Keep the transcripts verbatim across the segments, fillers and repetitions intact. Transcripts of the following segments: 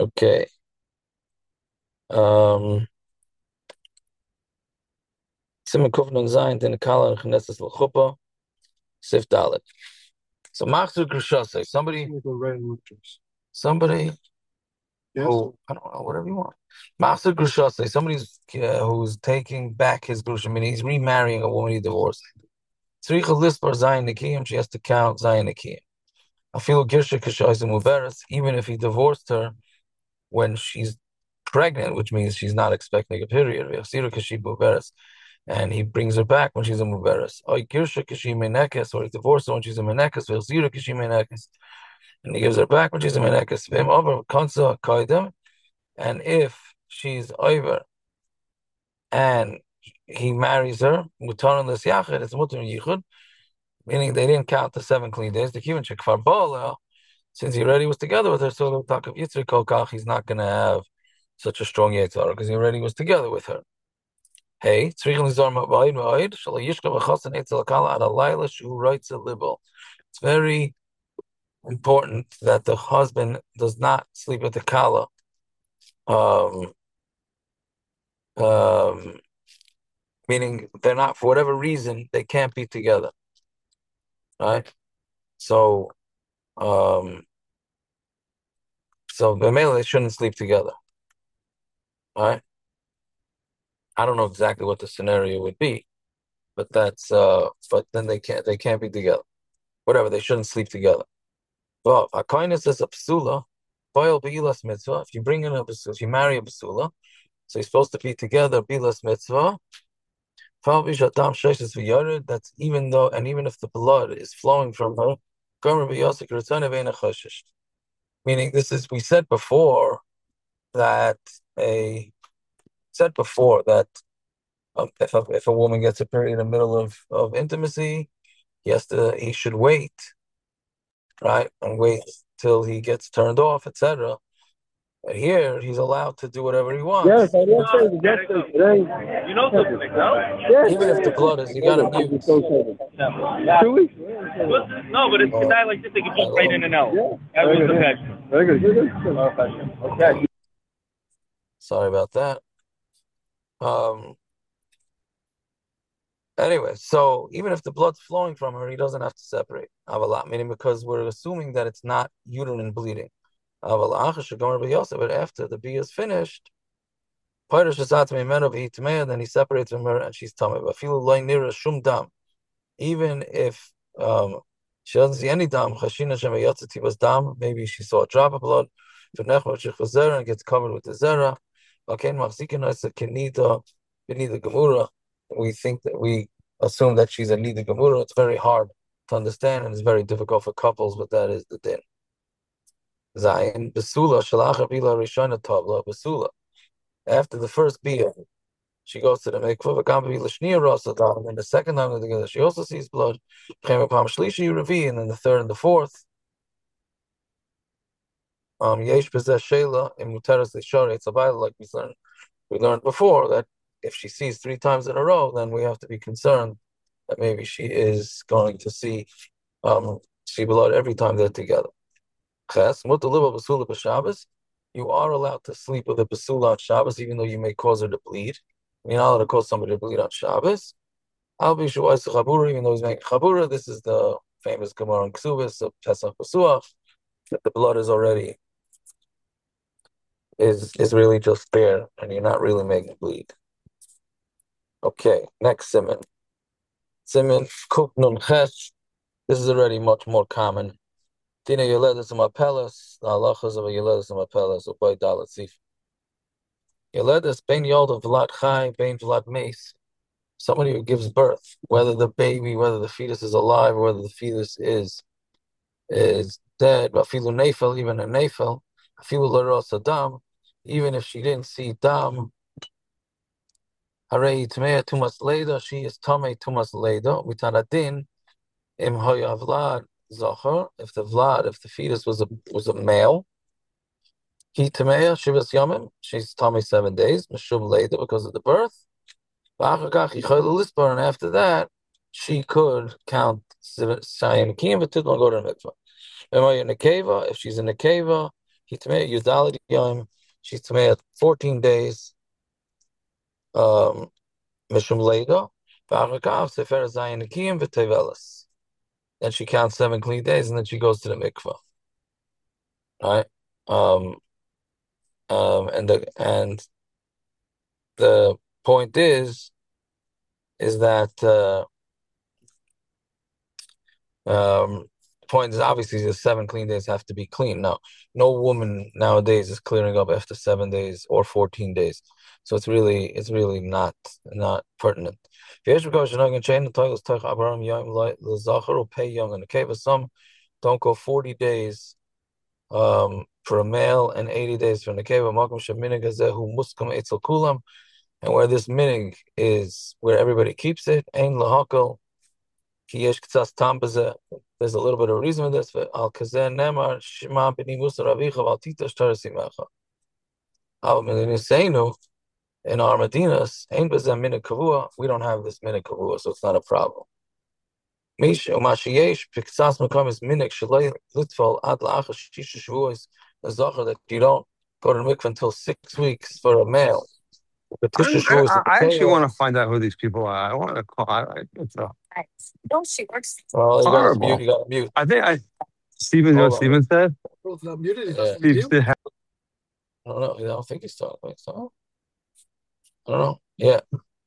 Okay. Um, Simon Kufnan Zayin, then Kala Knesses L'chuppah, Sif Dalet. So Machzor Grishase, somebody, somebody Yes. who, I don't know, whatever you want. Machzor Grishase, somebody's uh, who's taking back his Grush. I mean, he's remarrying a woman he divorced. Tzricha Lispar Zayin Nikiyim, she has to count Zayin Nikiyim. I feel Girsha Kishayim Muveres, even if he divorced her when she's pregnant, which means she's not expecting a period. V'yachsira Kashib Muveres. And he brings her back when she's a muveres. Or he divorced her when she's a menekes, and he gives her back when she's a menekes. And if she's over and he marries her, it's mutar yichud, meaning they didn't count the seven clean days. The human shekfar ba'ala, since he already was together with her, so the talk of yitzri kolkach, he's not going to have such a strong yitzhar because he already was together with her. Hey, it's very important that the husband does not sleep with the kala. Um, um, Meaning they're not, for whatever reason, they can't be together. Right? So, um, so the male they shouldn't sleep together. Right? I don't know exactly what the scenario would be, but that's uh, but then they can't they can't be together. Whatever, they shouldn't sleep together. Well, a kindness is a psula. Boil bilas mitzvah. If you bring in a psula, if you marry a psula, so you're supposed to be together. Bilas mitzvah. That's even though, and even if the blood is flowing from her, meaning this is we said before that a said before that um, if a, if a woman gets a period in the middle of of intimacy, he has to he should wait, right, and wait till he gets turned off, et cetera. But here, he's allowed to do whatever he Yes, wants. I didn't say the yesterday. Today. You know something, no? Yes. Even if the blood is, you got to mute. Two weeks? No, but it's a Uh, guy like this, they can I jump right in don't- and out. Yeah. That was Very the good. passion. Very good. Very good. Okay. Sorry about that. Um, anyway, so even if the blood's flowing from her, he doesn't have to separate. Avala, meaning because we're assuming that it's not uterine bleeding. Avala, but after the bee is finished, then he separates from her and she's tummy. But feel like near a shum dam. Even if um, she doesn't see any dam, chashina shemayatzati was dam, maybe she saw a drop of blood, and gets covered with the zera. We think that we assume that she's a nida gemura. It's very hard to understand and it's very difficult for couples, but that is the din. Zayin besula shalacha bila rishona tabla besula. After the first bia, she goes to the mikvah, and the second time together, she also sees blood. And then the third and the fourth, um, yesh b'zeh shela in muteras l'shara. It's a Bible like we learned we learned before that if she sees three times in a row, then we have to be concerned that maybe she is going to see um see blood every time they're together. Ches mutar basula b'Shabbos. You are allowed to sleep with a basula on Shabbos, even though you may cause her to bleed. You're not allowed to cause somebody to bleed on Shabbos. Al Bishuais Chabura, even though he's making Chabura, this is the famous Gemara in Ksubis of Pesach Pasuach, that the blood is already is is really just there, and you're not really making bleed. Okay, next simon. Simon Kuf Nun Ches. This is already much more common. Dina Yoledas Mapelas, the halachas of a Yoledas Mapelas, or by Dalat Sif. Yoledas Bein Yod of Vlad Chai, Bein Vlad Mace. Somebody who gives birth, whether the baby, whether the fetus is alive, or whether the fetus is is dead, afilu nefel, even a nefel, afilu leros adam, even if she didn't see dam, harei tmei tumas leda, she is tamei tumas leda, mitanadin, im hoya vlad zachar, if the vlad, if the fetus was a was a male, he tmei shivas yamim, she's tamei seven days, mishum leda because of the birth, and after that, she could count sayim kiyim, but didn't go to the mikvah. If she's in the keva, He tamei Yudalid Yom. She's tamei fourteen days. Um, Mishum Leido. V'achakav Sefer Zayin Nikiyim v'Tevelis. Then she counts seven clean days, and then she goes to the mikvah. Right? Um, um, and the and the point is, is that uh, um, the point is obviously the seven clean days have to be clean. Now, no woman nowadays is clearing up after seven days or fourteen days, so it's really it's really not not pertinent. Some don't go forty days um, for a male and eighty days for a nekeva. And where this minig is where everybody keeps it, ein lahakal ki yesh k'tzas tam b'zeh. There's a little bit of reason for this. But al kazeh nemar shema b'ni musa ravicha val tita shtar simecha. Al milinisenu in our medinas ein b'zeh minig kavua. We don't have this minig kavua, so it's not a problem. Mish umashiyesh b'k'tzas mekam is minig shalei litfal ad la'achas shisha shvuos. A zacher that you don't go to the mikvah until six weeks for a male. I, I, I actually want to find out who these people are. I want to call. I, I, it's a, Well, you got horrible. mute. You got mute. I think I. Steven, you know what Hold on. Steven said? Both not muted. It's Yeah. just Steve you. said, I don't know. I don't think he's talking. So I don't know. Yeah.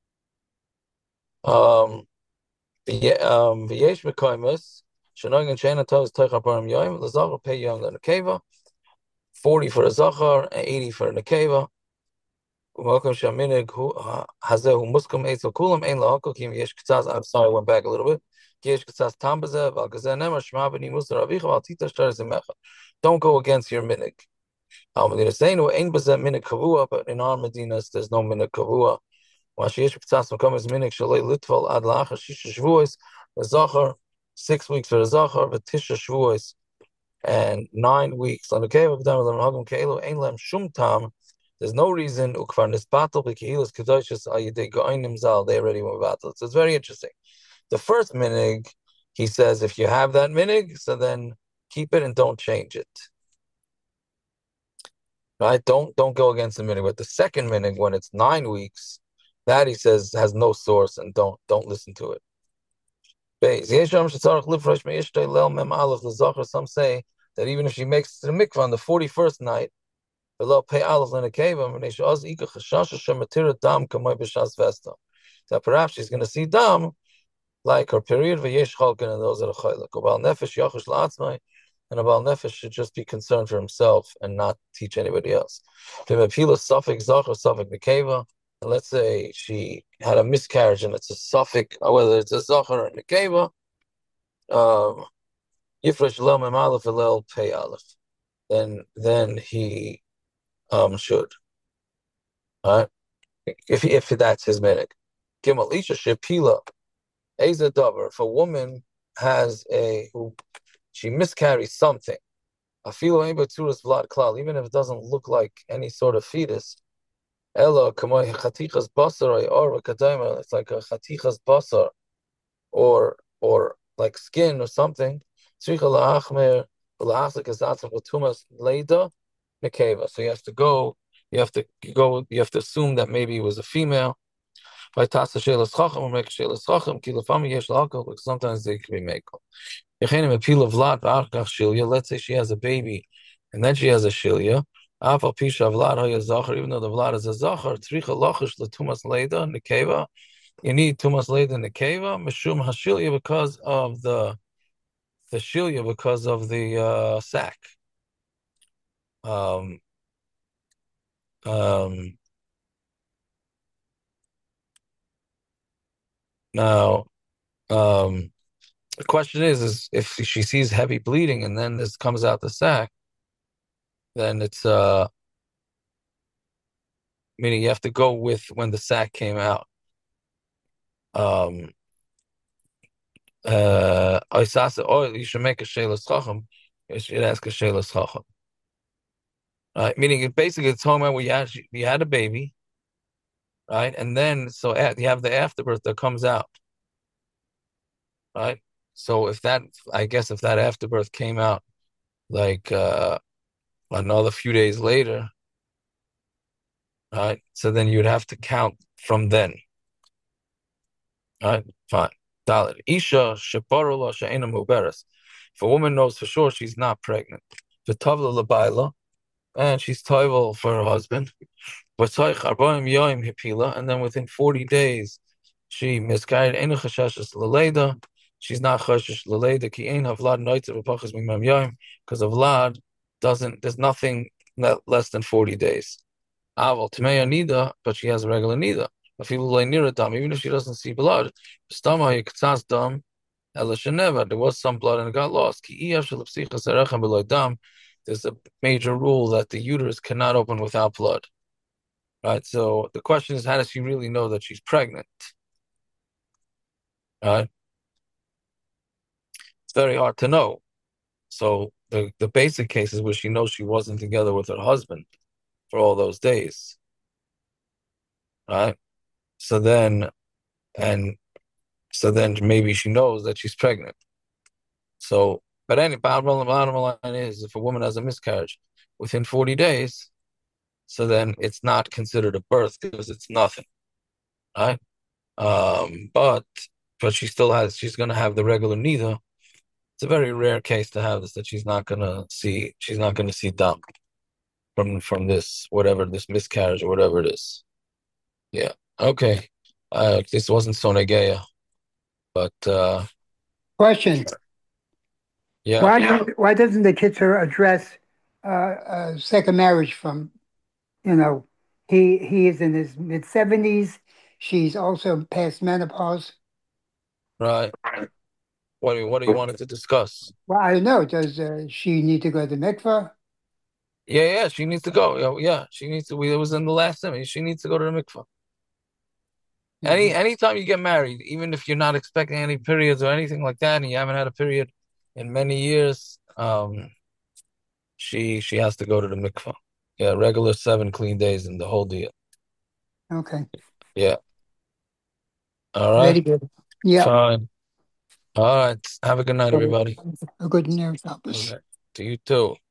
Um. Yeah. Um. V'yesh mekaymus shenoig and shena tovs teicha parim yoyim l'zachar pay yoyim l'nekeva. Forty for a zachar and eighty for a nekeva. Welcome shaminig hu hazehu muskum eitzel kulam ein lahakol kim yesh k'tzaz. I'm sorry, I went back a little bit. Yesh k'tzaz tam b'zeh val kazeh nemar shema b'ni musa ravicha val tita shtar zimecha. Don't go against your minig. Al Medina saying ain't b'zeh minig kavua, but in our Medinas there's no minig kavua. Washiyesh k'tzaz makom is minig shalei litval ad la'achar shisha shvuos. The zachar six weeks for the zachar, but tisha shvuos and nine weeks on the cave of them l'mahagim keilu ein lem shum tam. There's no reason ukvar nisbatel b'kehilus kedoshus ayidei go'inim zal. They already went battle. So it's very interesting. The first minig, he says, if you have that minig, so then keep it and don't change it. Right? Don't don't go against the minig. But the second minig, when it's nine weeks, that he says has no source and don't don't listen to it. Some say that even if she makes it to the mikvah on the forty-first night, so perhaps she's going to see dam like her period, and those are the chaylik. And a Baal Nefesh should just be concerned for himself and not teach anybody else. And let's say she had a miscarriage and it's a suffix, whether it's a zachar or a nekeva, um, Yifresh Lel Mem Aleph Elel Pei Aleph, then then he um should. All right, if if that's his minig. Gimel Isha Shepila Eza Dover. If a woman has a who she miscarries something, Afilo Ein B'Tzuras Vlad Klal, even if it doesn't look like any sort of fetus. Ella Kamay Chatichas Basar or Kadima. It's like a Chatichas Basar, or or like skin or something. So you have to go, you have to go, you have to assume that maybe it was a female. Because sometimes they can be made. Let's say she has a baby and then she has a shilya. Even though the vlad is a zachar, you need tumas leida nekeva, mishum hashilya, because of the the shilya, because of the uh, sack. Um, um, now, um, the question is, is if she sees heavy bleeding and then this comes out the sack, then it's uh, meaning you have to go with when the sack came out. Um, uh, or you should make a shelas chacham. You should ask a shelas chacham. Right, meaning it basically it's talking about where you had you had a baby, right, and then so you have the afterbirth that comes out, right. So if that, I guess, if that afterbirth came out like uh, another few days later, right? So then you'd have to count from then. All right, fine. Dalit. Isha sheparula she'ena muberes. If a woman knows for sure she's not pregnant, v'tavla lebaila, and she's toivel for her husband, v'tzaych arbaim yoim hipila, and then within forty days she miscarried. Ena chashashes leleida. She's not chashish leleida ki ein havlad noitzer v'pachas mimam yoim, because of vlad doesn't. There's nothing less than forty days. Aval Tmeya Nida, but she has a regular Nida. Even if she doesn't see blood, dam, there was some blood and it got lost. There's a major rule that the uterus cannot open without blood. Right? So the question is, how does she really know that she's pregnant? Right? It's very hard to know. So the, the basic case is where she knows she wasn't together with her husband for all those days. Right? So then, and so then maybe she knows that she's pregnant. So, but any bottom line is, if a woman has a miscarriage within forty days, so then it's not considered a birth because it's nothing, right? Um, but but she still has, she's going to have the regular nida. It's a very rare case to have this, that she's not going to see, she's not going to see dam from from this whatever this miscarriage or whatever it is. Yeah. Okay. Uh, this wasn't Sonegeya, but uh, question. Yeah. Why yeah. why doesn't the Kitzur address uh, a second marriage from, you know, he he is in his mid seventies. She's also past menopause. Right. What do you, what do you want to discuss? Well, I don't know. Does uh, she need to go to the mikveh? Yeah, yeah, she needs to go. Yeah, she needs to. We, it was in the last time. She needs to go to the mikveh. Mm-hmm. Any anytime you get married, even if you're not expecting any periods or anything like that, and you haven't had a period in many years, um, she she has to go to the mikveh. Yeah, regular seven clean days and the whole deal. Okay. Yeah. All right. Very good. Yeah. Fine. All right. Have a good night, everybody. A good night, Shabbos. Okay. To you too.